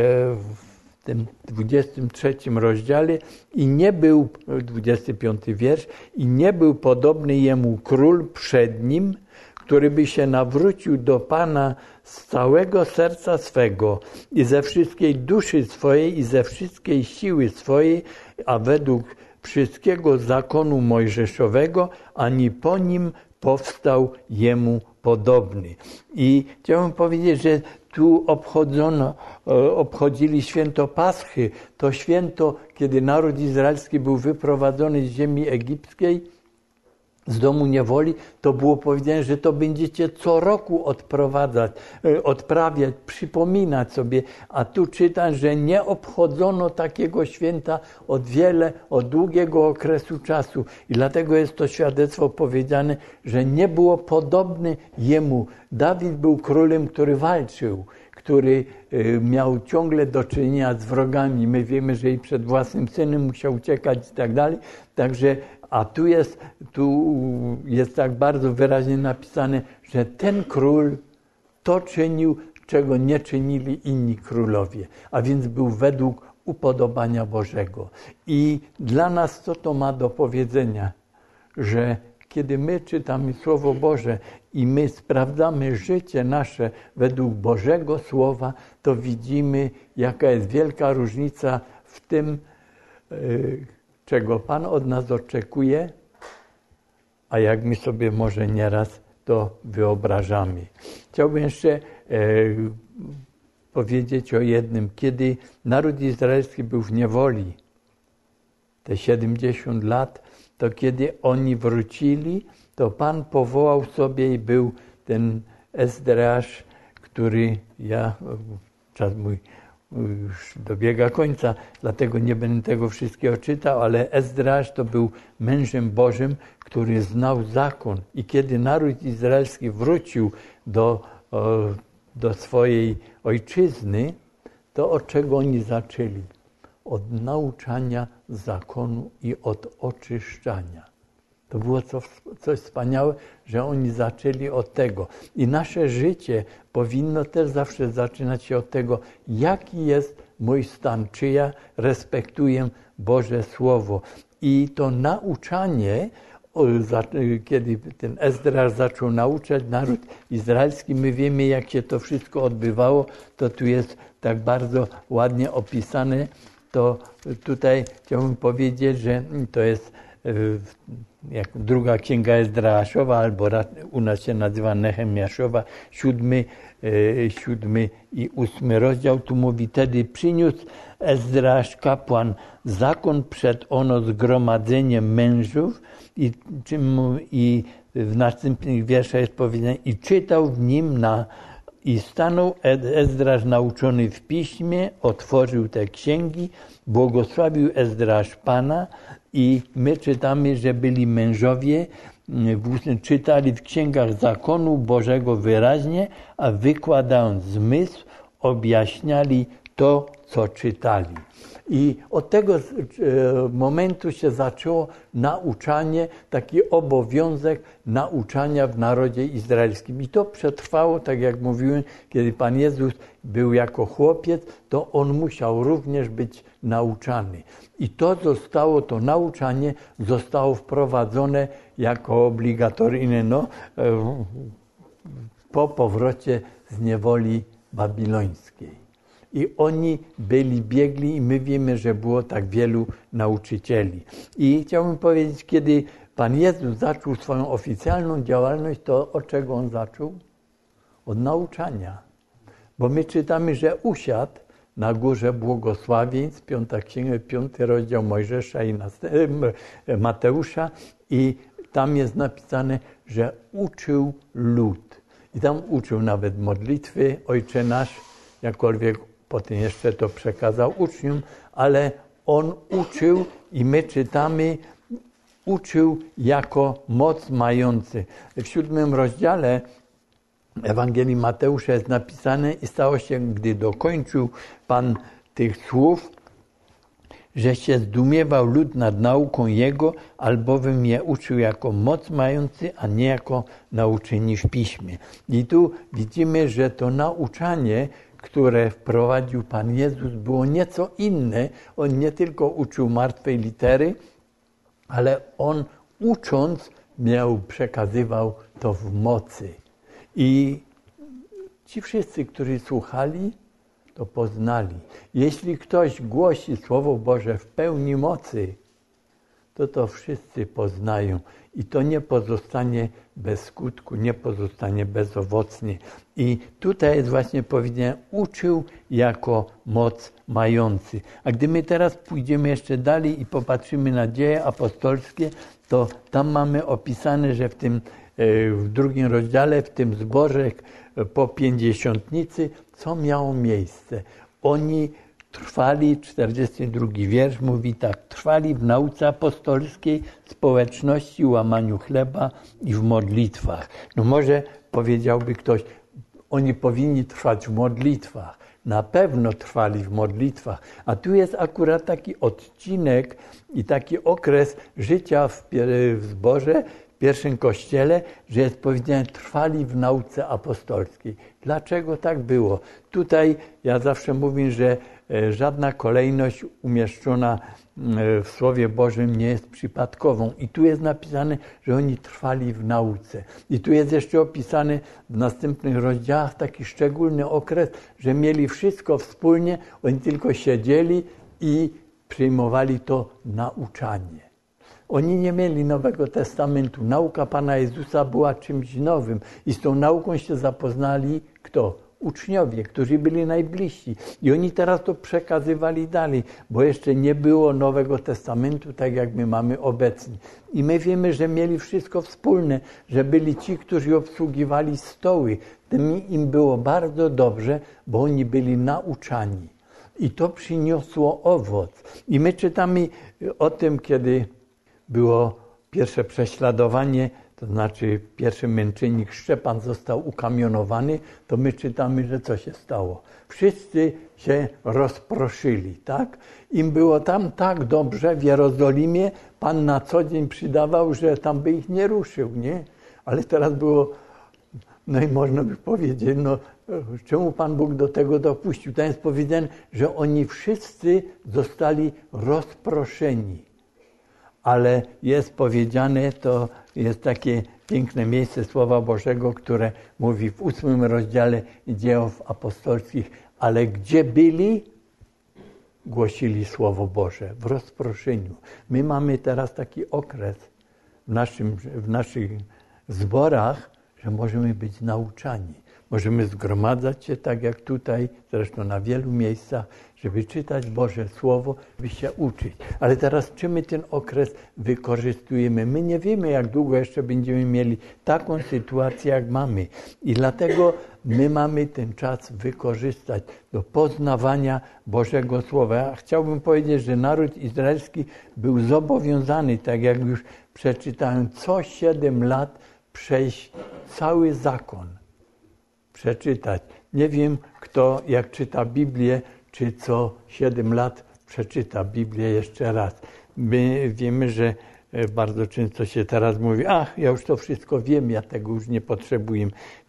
w w tym dwudziestym trzecim rozdziale: i nie był, dwudziesty piąty wiersz, i nie był podobny jemu król przed nim, który by się nawrócił do Pana z całego serca swego i ze wszystkiej duszy swojej i ze wszystkiej siły swojej, a według wszystkiego zakonu mojżeszowego, ani po nim powstał jemu podobny. I chciałbym powiedzieć, że tu obchodzono, obchodzili święto Paschy, to święto, kiedy naród izraelski był wyprowadzony z ziemi egipskiej, z domu niewoli, to było powiedziane, że to będziecie co roku odprowadzać, odprawiać, przypominać sobie. A tu czytam, że nie obchodzono takiego święta od wiele, od długiego okresu czasu. I dlatego jest to świadectwo powiedziane, że nie było podobny jemu. Dawid był królem, który walczył, który miał ciągle do czynienia z wrogami. My wiemy, że i przed własnym synem musiał uciekać i tak dalej. Także, a tu jest, tu jest tak bardzo wyraźnie napisane, że ten król to czynił, czego nie czynili inni królowie. A więc był według upodobania Bożego. I dla nas co to ma do powiedzenia? Że kiedy my czytamy Słowo Boże i my sprawdzamy życie nasze według Bożego Słowa, to widzimy, jaka jest wielka różnica w tym, czego Pan od nas oczekuje, a jak my sobie może nieraz to wyobrażamy. Chciałbym jeszcze powiedzieć o jednym. Kiedy naród izraelski był w niewoli, te siedemdziesiąt lat, to kiedy oni wrócili, to Pan powołał sobie i był ten Ezdrasz, który ja, czas mój już dobiega końca, dlatego nie będę tego wszystkiego czytał, ale Ezdrasz to był mężem Bożym, który znał zakon. I kiedy naród izraelski wrócił do, do swojej ojczyzny, to od czego oni zaczęli? Od nauczania zakonu i od oczyszczania. To było coś, coś wspaniałe, że oni zaczęli od tego. I nasze życie powinno też zawsze zaczynać się od tego, jaki jest mój stan, czy ja respektuję Boże Słowo. I to nauczanie, kiedy ten Ezdrasz zaczął nauczać naród izraelski, my wiemy, jak się to wszystko odbywało, to tu jest tak bardzo ładnie opisane. To tutaj chciałbym powiedzieć, że to jest jak druga księga Ezdraszowa, albo u nas się nazywa Nehemiaszowa, siódmy, siódmy i ósmy rozdział. Tu mówi, wtedy przyniósł Ezdrasz kapłan zakon przed ono zgromadzeniem mężów i, i w następnych wierszach jest powiedziane, i czytał w nim na I stanął Ezdrasz nauczony w piśmie, otworzył te księgi, błogosławił Ezdrasz Pana i my czytamy, że byli mężowie, czytali w księgach zakonu Bożego wyraźnie, a wykładając zmysł, objaśniali to, co czytali. I od tego momentu się zaczęło nauczanie, taki obowiązek nauczania w narodzie izraelskim. I to przetrwało, tak jak mówiłem, kiedy Pan Jezus był jako chłopiec, to On musiał również być nauczany. I to zostało, to nauczanie zostało wprowadzone jako obligatoryjne no, po powrocie z niewoli babilońskiej. I oni byli biegli i my wiemy, że było tak wielu nauczycieli. I chciałbym powiedzieć, kiedy Pan Jezus zaczął swoją oficjalną działalność, to od czego On zaczął? Od nauczania. Bo my czytamy, że usiadł na górze błogosławieństw, piąta księga, piąty rozdział Mojżesza i Mateusza i tam jest napisane, że uczył lud. I tam uczył nawet modlitwy, Ojcze Nasz, jakkolwiek potem jeszcze to przekazał uczniom, ale On uczył i my czytamy, uczył jako moc mający. W siódmym rozdziale Ewangelii Mateusza jest napisane i stało się, gdy dokończył Pan tych słów, że się zdumiewał lud nad nauką Jego, albowiem je uczył jako moc mający, a nie jako nauczyni w Piśmie. I tu widzimy, że to nauczanie, które wprowadził Pan Jezus, było nieco inne. On nie tylko uczył martwej litery, ale On ucząc miał, przekazywał to w mocy. I ci wszyscy, którzy słuchali, to poznali. Jeśli ktoś głosi Słowo Boże w pełni mocy, to to wszyscy poznają. I to nie pozostanie bez skutku, nie pozostanie bezowocnie. I tutaj jest właśnie powiedziane, uczył jako moc mający. A gdy my teraz pójdziemy jeszcze dalej i popatrzymy na dzieje apostolskie, to tam mamy opisane, że w tym w drugim rozdziale, w tym zborze po pięćdziesiątnicy, co miało miejsce. Oni trwali, czterdziesty drugi wiersz mówi tak, trwali w nauce apostolskiej, społeczności, łamaniu chleba i w modlitwach. No może powiedziałby ktoś, oni powinni trwać w modlitwach. Na pewno trwali w modlitwach. A tu jest akurat taki odcinek i taki okres życia w, w zborze, w pierwszym kościele, że jest powiedziane, trwali w nauce apostolskiej. Dlaczego tak było? Tutaj ja zawsze mówię, że żadna kolejność umieszczona w Słowie Bożym nie jest przypadkową. I tu jest napisane, że oni trwali w nauce. I tu jest jeszcze opisane w następnych rozdziałach taki szczególny okres, że mieli wszystko wspólnie, oni tylko siedzieli i przyjmowali to nauczanie. Oni nie mieli Nowego Testamentu. Nauka Pana Jezusa była czymś nowym i z tą nauką się zapoznali kto? Uczniowie, którzy byli najbliżsi. I oni teraz to przekazywali dalej, bo jeszcze nie było Nowego Testamentu, tak jak my mamy obecnie. I my wiemy, że mieli wszystko wspólne, że byli ci, którzy obsługiwali stoły. Tym im było bardzo dobrze, bo oni byli nauczani. I to przyniosło owoc. I my czytamy o tym, kiedy było pierwsze prześladowanie, to znaczy pierwszy męczennik Szczepan został ukamionowany, to my czytamy, że co się stało. Wszyscy się rozproszyli, tak? Im było tam tak dobrze w Jerozolimie, Pan na co dzień przydawał, że tam by ich nie ruszył, nie? Ale teraz było, no i można by powiedzieć, no czemu Pan Bóg do tego dopuścił? Tam jest powiedziane, że oni wszyscy zostali rozproszeni. Ale jest powiedziane, to jest takie piękne miejsce Słowa Bożego, które mówi w ósmym rozdziale dzieł apostolskich, ale gdzie byli, głosili Słowo Boże w rozproszeniu. My mamy teraz taki okres w, naszym, w naszych zborach, że możemy być nauczani. Możemy zgromadzać się tak jak tutaj, zresztą na wielu miejscach, żeby czytać Boże Słowo, by się uczyć. Ale teraz czy my ten okres wykorzystujemy? My nie wiemy, jak długo jeszcze będziemy mieli taką sytuację, jak mamy. I dlatego my mamy ten czas wykorzystać do poznawania Bożego Słowa. Ja chciałbym powiedzieć, że naród izraelski był zobowiązany, tak jak już przeczytałem, co siedem lat przejść cały zakon. Przeczytać. Nie wiem, kto jak czyta Biblię, czy co siedem lat przeczyta Biblię jeszcze raz. My wiemy, że bardzo często się teraz mówi, ach, ja już to wszystko wiem, ja tego już nie potrzebuję.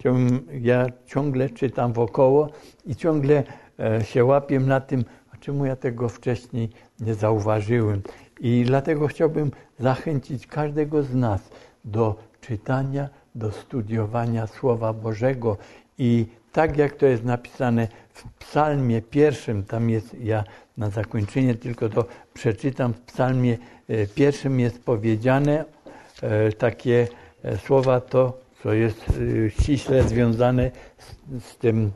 Ja ciągle czytam wokoło i ciągle się łapię na tym, a czemu ja tego wcześniej nie zauważyłem. I dlatego chciałbym zachęcić każdego z nas do czytania, do studiowania Słowa Bożego. I tak jak to jest napisane w psalmie pierwszym, tam jest, ja na zakończenie tylko to przeczytam, w psalmie pierwszym jest powiedziane takie słowa, to co jest ściśle związane z, z tym,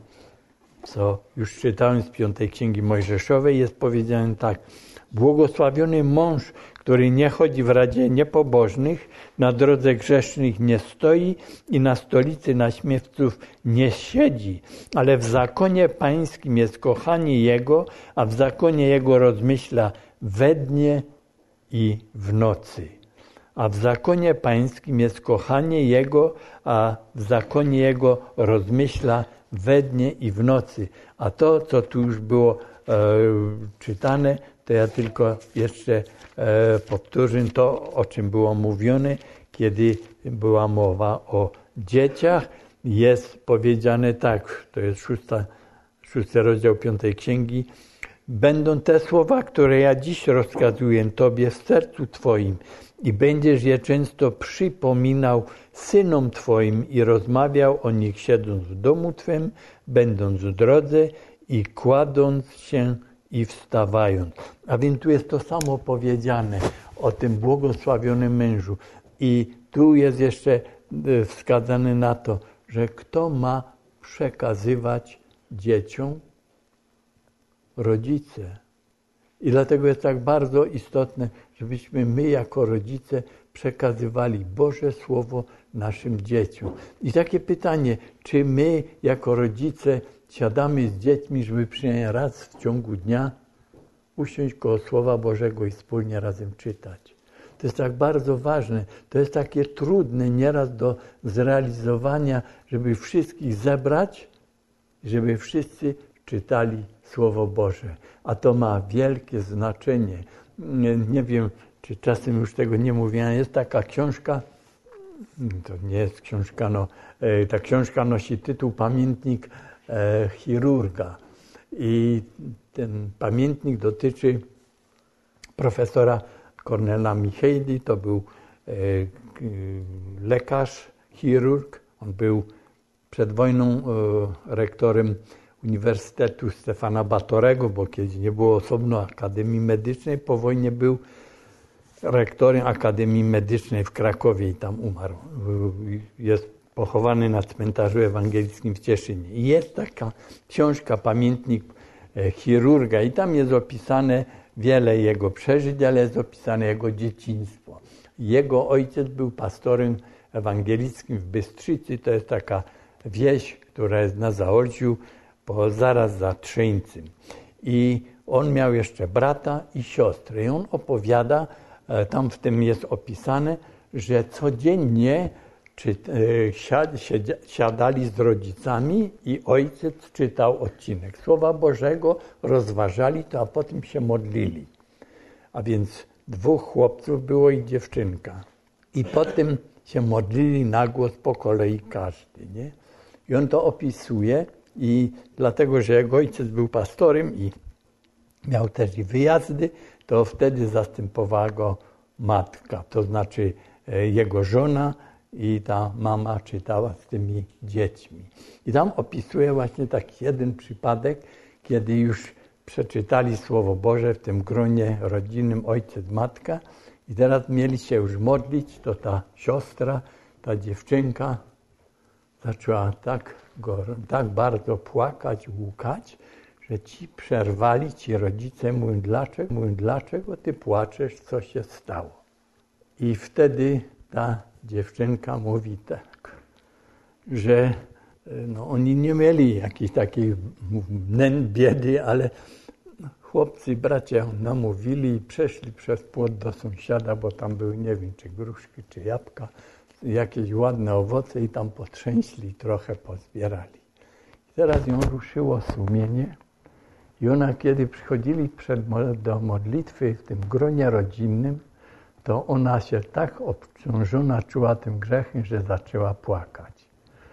co już czytałem z piątej Księgi Mojżeszowej, jest powiedziane tak. Błogosławiony mąż, który nie chodzi w radzie niepobożnych, na drodze grzesznych nie stoi i na stolicy naśmiewców nie siedzi, ale w zakonie pańskim jest kochanie Jego, a w zakonie Jego rozmyśla we dnie i w nocy. A w zakonie pańskim jest kochanie Jego, a w zakonie Jego rozmyśla we dnie i w nocy. A to, co tu już było e, czytane, to ja tylko jeszcze e, powtórzę to, o czym było mówione, kiedy była mowa o dzieciach. Jest powiedziane tak, to jest szósta, szósty rozdział piątej Księgi. Będą te słowa, które ja dziś rozkazuję Tobie w sercu Twoim i będziesz je często przypominał synom Twoim i rozmawiał o nich siedząc w domu Twym, będąc w drodze i kładąc się i wstawając. A więc tu jest to samo powiedziane o tym błogosławionym mężu. I tu jest jeszcze wskazane na to, że kto ma przekazywać dzieciom? Rodzice. I dlatego jest tak bardzo istotne, żebyśmy my jako rodzice przekazywali Boże Słowo naszym dzieciom. I takie pytanie, czy my jako rodzice siadamy z dziećmi, żeby przynajmniej raz w ciągu dnia usiąść koło Słowa Bożego i wspólnie razem czytać. To jest tak bardzo ważne, to jest takie trudne nieraz do zrealizowania, żeby wszystkich zebrać, żeby wszyscy czytali Słowo Boże. A to ma wielkie znaczenie. Nie, nie wiem, czy czasem już tego nie mówiłem, jest taka książka, to nie jest książka, no, ta książka nosi tytuł Pamiętnik e, chirurga. I ten pamiętnik dotyczy profesora Kornela Micheli, to był e, lekarz, chirurg. On był przed wojną e, rektorem Uniwersytetu Stefana Batorego, bo kiedyś nie było osobno Akademii Medycznej, po wojnie był rektorem Akademii Medycznej w Krakowie i tam umarł. Jest pochowany na cmentarzu ewangelickim w Cieszynie. I jest taka książka, Pamiętnik chirurga i tam jest opisane wiele jego przeżyć, ale jest opisane jego dzieciństwo. Jego ojciec był pastorem ewangelickim w Bystrzycy, to jest taka wieś, która jest na Zaolciu, bo zaraz za Trzyńcem. I on miał jeszcze brata i siostrę. I on opowiada, tam w tym jest opisane, że codziennie czy, siadali z rodzicami i ojciec czytał odcinek Słowa Bożego, rozważali to, a potem się modlili. A więc dwóch chłopców było i dziewczynka. I potem się modlili na głos po kolei każdy. Nie? I on to opisuje i dlatego, że jego ojciec był pastorem i miał też i wyjazdy, to wtedy zastępowała go matka, to znaczy jego żona i ta mama czytała z tymi dziećmi. I tam opisuje właśnie taki jeden przypadek, kiedy już przeczytali Słowo Boże w tym gronie rodzinnym ojciec, matka i teraz mieli się już modlić, to ta siostra, ta dziewczynka zaczęła tak, go, tak bardzo płakać, łukać, że ci przerwali, ci rodzice mówią, dlaczego, mówią, dlaczego ty płaczesz, co się stało? I wtedy ta dziewczynka mówi tak, że no, oni nie mieli jakiejś takiej nędzy, biedy, ale chłopcy, bracia namówili i przeszli przez płot do sąsiada, bo tam były, nie wiem, czy gruszki, czy jabłka, jakieś ładne owoce i tam potrzęśli, trochę pozbierali. I teraz ją ruszyło sumienie i ona, kiedy przychodzili przed, do modlitwy w tym gronie rodzinnym, to ona się tak obciążona czuła tym grzechem, że zaczęła płakać.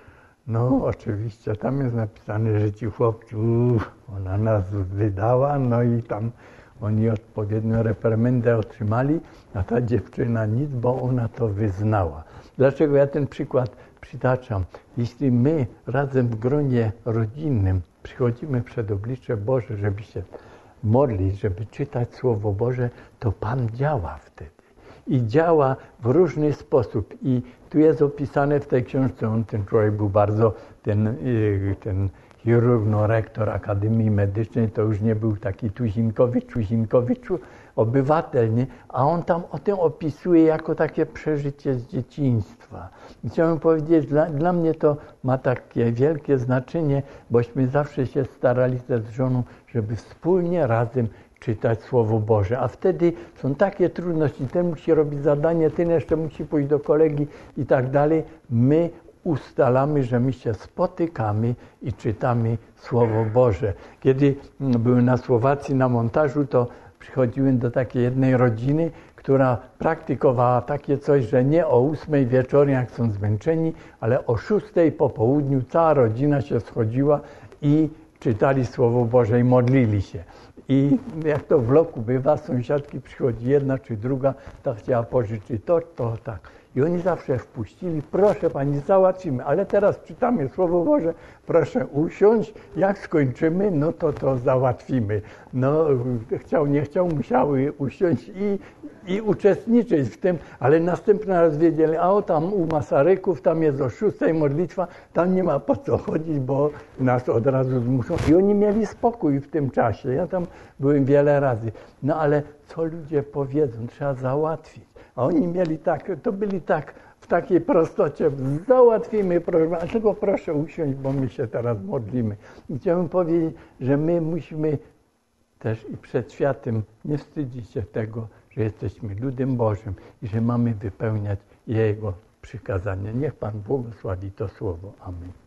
No oczywiście, tam jest napisane, że ci chłopcy, uff, ona nas wydała, no i tam oni odpowiednią reprymendę otrzymali, a ta dziewczyna nic, bo ona to wyznała. Dlaczego ja ten przykład przytaczam? Jeśli my razem w gronie rodzinnym przychodzimy przed oblicze Boże, żeby się modlić, żeby czytać Słowo Boże, to Pan działa wtedy. I działa w różny sposób. I tu jest opisane w tej książce, on, ten człowiek był bardzo, ten, ten chirurg, no, rektor Akademii Medycznej, to już nie był taki tuzinkowicz, tuzinkowicz, obywatel, nie? A on tam o tym opisuje jako takie przeżycie z dzieciństwa. I chciałbym powiedzieć, dla, dla mnie to ma takie wielkie znaczenie, bośmy zawsze się starali z żoną, żeby wspólnie razem czytać Słowo Boże, a wtedy są takie trudności, ten musi robić zadanie, ten jeszcze musi pójść do kolegi i tak dalej. My ustalamy, że my się spotykamy i czytamy Słowo Boże. Kiedy byłem na Słowacji na montażu, to przychodziłem do takiej jednej rodziny, która praktykowała takie coś, że nie o ósmej wieczorem, jak są zmęczeni, ale o szóstej po południu cała rodzina się schodziła i czytali Słowo Boże i modlili się. I jak to w bloku bywa, sąsiadki przychodzi jedna czy druga, ta chciała pożyczyć to, to tak. I oni zawsze wpuścili, proszę pani, załatwimy, ale teraz czytamy Słowo Boże, proszę usiąść, jak skończymy, no to to załatwimy. No chciał, nie chciał, musiały usiąść i, i uczestniczyć w tym, ale następny raz wiedzieli, a o tam u Masaryków, tam jest o szóstej modlitwa, tam nie ma po co chodzić, bo nas od razu zmuszą. I oni mieli spokój w tym czasie, ja tam byłem wiele razy. No ale co ludzie powiedzą, trzeba załatwić. A oni mieli tak, to byli tak w takiej prostocie, załatwimy, proszę, a tylko proszę usiąść, bo my się teraz modlimy. I chciałbym powiedzieć, że my musimy też i przed światem nie wstydzić się tego, że jesteśmy ludem Bożym i że mamy wypełniać Jego przykazania. Niech Pan błogosławi to słowo. Amen.